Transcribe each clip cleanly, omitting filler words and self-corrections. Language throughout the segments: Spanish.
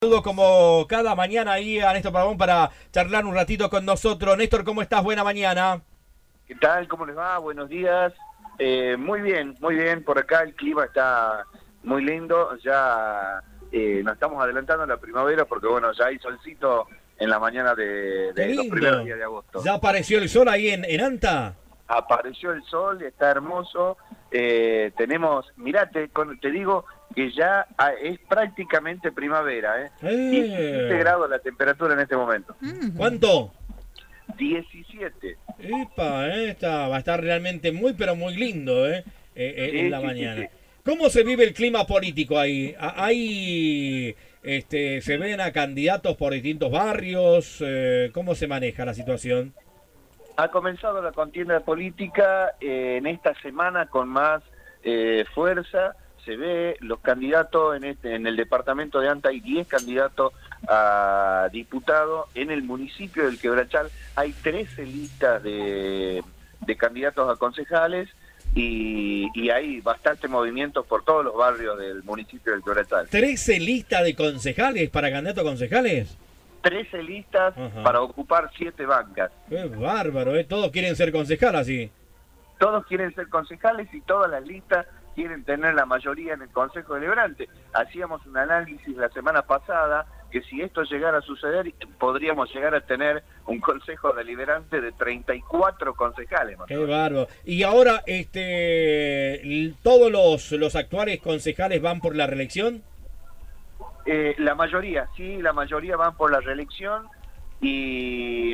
Saludo como cada mañana ahí a Néstor Pavón para charlar un ratito con nosotros. Néstor, ¿cómo estás? Buena mañana. ¿Qué tal? ¿Cómo les va? Buenos días. Muy bien, muy bien. Por acá el clima está muy lindo. Ya nos estamos adelantando a la primavera porque, bueno, ya hay solcito en la mañana Qué de los primeros lindo. días de agosto. ¿Ya apareció el sol ahí en Anta? Apareció el sol, está hermoso. Mirá, te digo que ya es prácticamente primavera, ¿eh? 17 grados la temperatura en este momento. ¿Cuánto? 17. Epa, va a estar realmente muy, pero muy lindo, en Sí, la sí, sí, mañana. sí. ¿Cómo se vive el clima político ahí? Ahí, se ven a candidatos por distintos barrios. ¿Cómo se maneja la situación? Ha comenzado la contienda política en esta semana con más fuerza. Se ve los candidatos en el departamento de Anta, hay 10 candidatos a diputado. En el municipio del Quebrachal hay 13 listas de candidatos a concejales y hay bastante movimientos por todos los barrios del municipio del Quebrachal. 13 listas de concejales para candidatos a concejales. 13 listas Ajá. para ocupar 7 bancas. Qué bárbaro, todos quieren ser concejal así. Todos quieren ser concejales y todas las listas quieren tener la mayoría en el Consejo Deliberante. Hacíamos un análisis la semana pasada que si esto llegara a suceder, podríamos llegar a tener un Consejo Deliberante de 34 concejales. Qué bárbaro. Y ahora, ¿todos los actuales concejales van por la reelección? La mayoría, sí, la mayoría van por la reelección y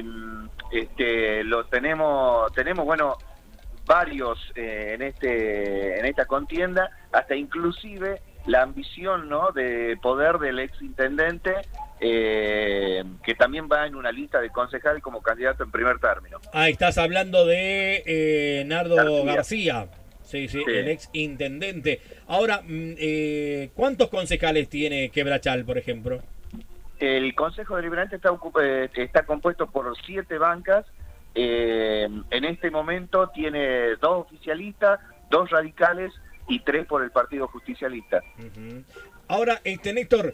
tenemos bueno, varios en esta contienda, hasta inclusive la ambición, ¿no?, de poder del exintendente que también va en una lista de concejal como candidato en primer término. Ah, estás hablando de Nardo García. Sí, sí, Sí. el ex intendente. Ahora, ¿cuántos concejales tiene Quebrachal, por ejemplo? El Consejo Deliberante está compuesto por 7 bancas. En este momento tiene 2 oficialistas, 2 radicales y 3 por el Partido Justicialista. Ahora, Néstor,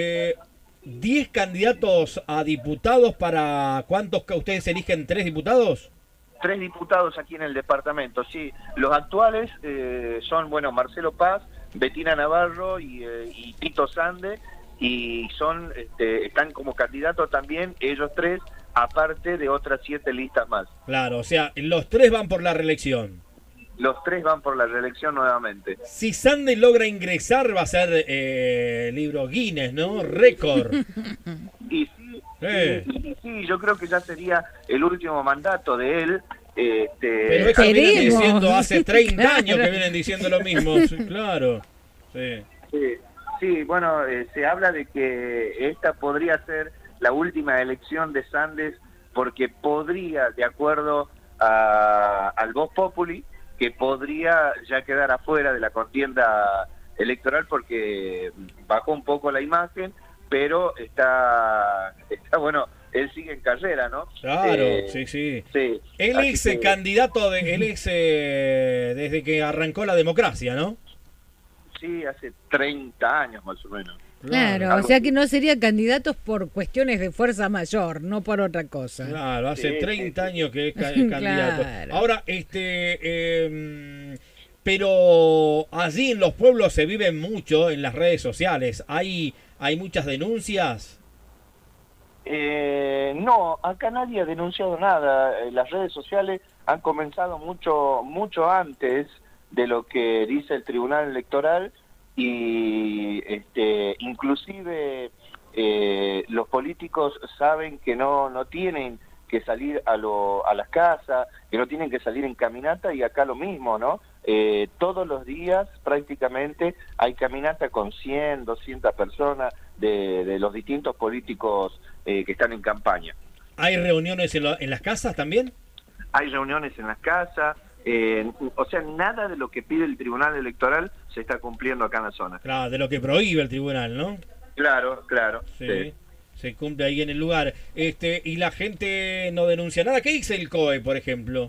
10 candidatos a diputados para ¿cuántos que ustedes eligen? ¿3 diputados? 3 diputados aquí en el departamento, sí. Los actuales son, bueno, Marcelo Paz, Betina Navarro y Tito Sande, y están como candidatos también ellos 3, aparte de otras 7 listas más. Claro, o sea, los 3 van por la reelección. Los 3 van por la reelección nuevamente. Si Sande logra ingresar, va a ser libro Guinness, ¿no? Récord. Y sí, yo creo que ya sería el último mandato de él. Pero es que vienen diciendo hace 30 años que vienen diciendo lo mismo. Sí, claro. Sí. Sí, bueno, se habla de que esta podría ser la última elección de Sandes porque podría, de acuerdo al Vox Populi, que podría ya quedar afuera de la contienda electoral porque bajó un poco la imagen, pero está bueno, él sigue en carrera, ¿no? Claro, sí. Sí. Él es candidato, desde que arrancó la democracia, ¿no? Sí, hace 30 años más o menos. Claro, o sea que no serían candidatos por cuestiones de fuerza mayor, no por otra cosa. Claro, hace 30 años que es candidato. Claro. Ahora, pero allí en los pueblos se vive mucho en las redes sociales. ¿Hay muchas denuncias? No, acá nadie ha denunciado nada. Las redes sociales han comenzado mucho antes de lo que dice el Tribunal Electoral y inclusive los políticos saben que no tienen que salir a las casas, que no tienen que salir en caminata, y acá lo mismo, ¿no? Todos los días prácticamente hay caminata con 100, 200 personas de los distintos políticos que están en campaña. ¿Hay reuniones en las casas también? Hay reuniones en las casas. O sea, nada de lo que pide el Tribunal Electoral se está cumpliendo acá en la zona. Claro, de lo que prohíbe el tribunal, ¿no? Claro. Sí. Se cumple ahí en el lugar. Y la gente no denuncia nada. ¿Qué dice el COE, por ejemplo?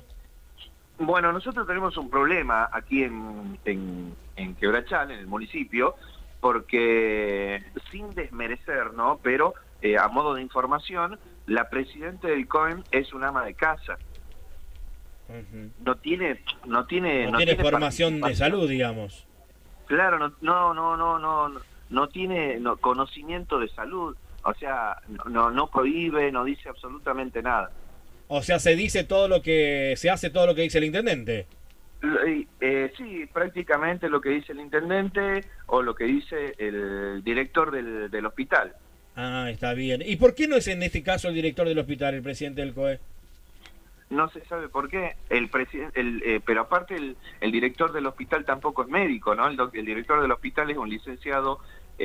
Bueno, nosotros tenemos un problema aquí en Quebrachal, en el municipio, porque sin desmerecer, ¿no? Pero a modo de información, la presidenta del COEM es un ama de casa. Ujú. No tiene Formación de participación. salud, digamos. Claro, no tiene conocimiento de salud, o sea, no prohíbe, no dice absolutamente nada. O sea, se dice todo lo que se hace, todo lo que dice el intendente. Sí, prácticamente lo que dice el intendente o lo que dice el director del hospital. Ah, está bien. ¿Y por qué no es en este caso el director del hospital, el presidente del COE? No se sabe por qué. Pero aparte el director del hospital tampoco es médico, ¿no? El director del hospital es un licenciado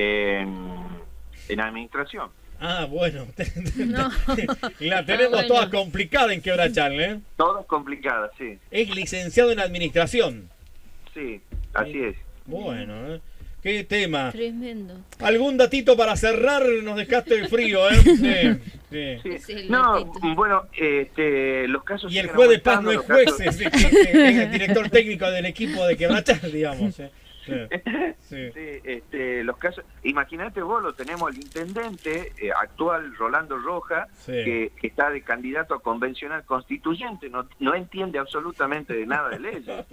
en administración. Ah, bueno. No. La tenemos bueno. todas complicada en Quebrachal, ¿eh? Todas complicadas, sí. Es licenciado en administración. Sí, así es. Bueno, ¿eh? Qué tema. Tremendo. ¿Algún datito para cerrar? Nos dejaste frío, ¿eh? Sí, sí. Sí. Es el No, gatito. bueno, los casos... Y el siguen juez de paz no aumentando, es los juez, casos- es el director técnico del equipo de Quebrachal, digamos. ¿eh? Sí, sí. Sí, los casos, imagínate vos, lo tenemos el intendente actual, Rolando Roja, Sí. que está de candidato a convencional constituyente, no entiende absolutamente de nada de leyes.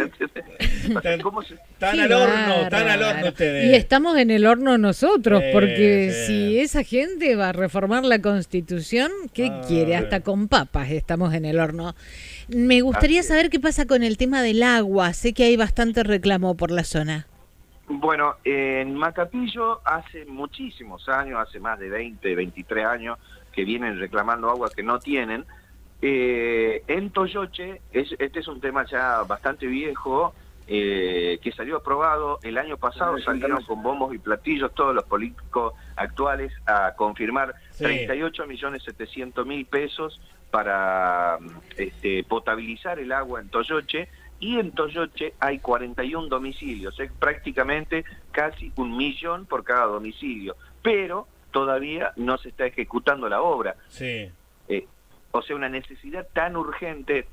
¿Cómo se- Tan Qué al horno bárbaro. ustedes. Y estamos en el horno nosotros, Sí, porque sí. si esa gente va a reformar la Constitución, ¿qué Ah, quiere? Hasta con papas estamos en el horno. Me gustaría Así es. saber qué pasa con el tema del agua. Sé que hay bastante reclamo por la zona. Bueno, en Macapillo hace muchísimos años, hace más de 20, 23 años, que vienen reclamando agua que no tienen. En Toyoche, este es un tema ya bastante viejo, que salió aprobado el año pasado, salieron con bombos y platillos todos los políticos actuales a confirmar Sí. 38.700.000 pesos para potabilizar el agua en Toyoche, y en Toyoche hay 41 domicilios, es prácticamente casi 1 millón por cada domicilio, pero todavía no se está ejecutando la obra. Sí. O sea, una necesidad tan urgente,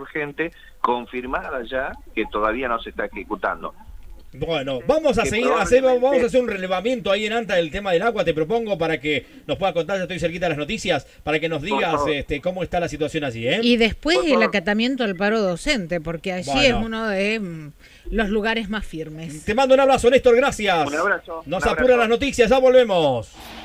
confirmada ya, que todavía no se está ejecutando. Bueno, vamos a Que seguir, probablemente- vamos a hacer un relevamiento ahí en Anta del tema del agua, te propongo, para que nos pueda contar, ya estoy cerquita de las noticias, para que nos digas favor. cómo está la situación allí, ¿eh? Y después Por el favor. acatamiento al paro docente, porque allí Bueno. es uno de los lugares más firmes. Te mando un abrazo, Néstor, gracias. Un abrazo. Nos un apuran abrazo. las noticias, ya volvemos.